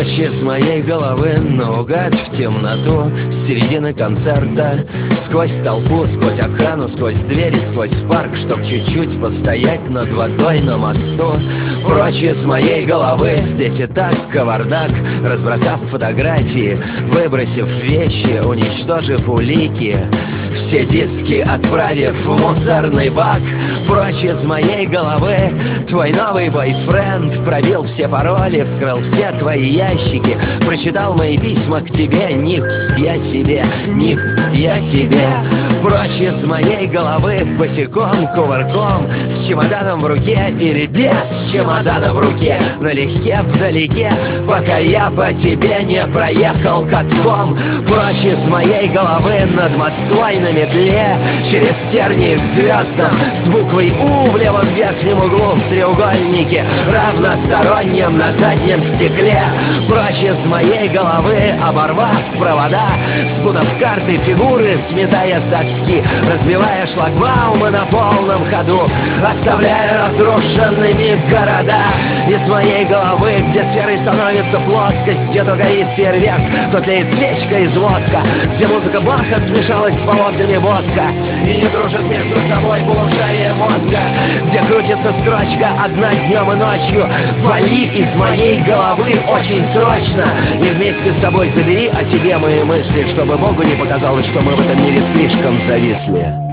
Прочь из моей головы наугад в темноту с середины концерта. Сквозь толпу, сквозь охрану, сквозь двери, сквозь парк, чтоб чуть-чуть постоять над водой на мосту. Прочь из моей головы, здесь и так кавардак, разбросав фотографии, выбросив вещи, уничтожив улики, все диски отправив в мусорный бак. Прочь из моей головы твой новый бойфренд пробил все пароли, вскрыл все твои ящики, прочитал мои письма к тебе. Нихуя себе, нихуя себе. Прочь из моей головы босиком, кувырком, с чемоданом в руке или без чемодана в руке, налегке вдалеке, пока я по тебе не проехал катком. Прочь из моей головы над Москвой на метле, через тернии к звездам, с буквой У в левом верхнем углу в треугольнике, равностороннем на заднем стекле. Прочь из моей головы, оборвав провода, спутав карты, фигуры, сметая соски, разбивая шлагбаумы на полном ходу, оставляя разрушенными города. Из моей головы, где сферой становится плоскость, где то горит фейерверк, то тлеет свечка из воска, где музыка Баха смешалась с полосками воска и не дружит между собой полушария мозга, где крутится строчка одна днем и ночью. Вали из моей головы очень срочно и вместе с собой забери о себе мои мысли, чтобы Богу не показалось, что мы в этом мире слишком зависли.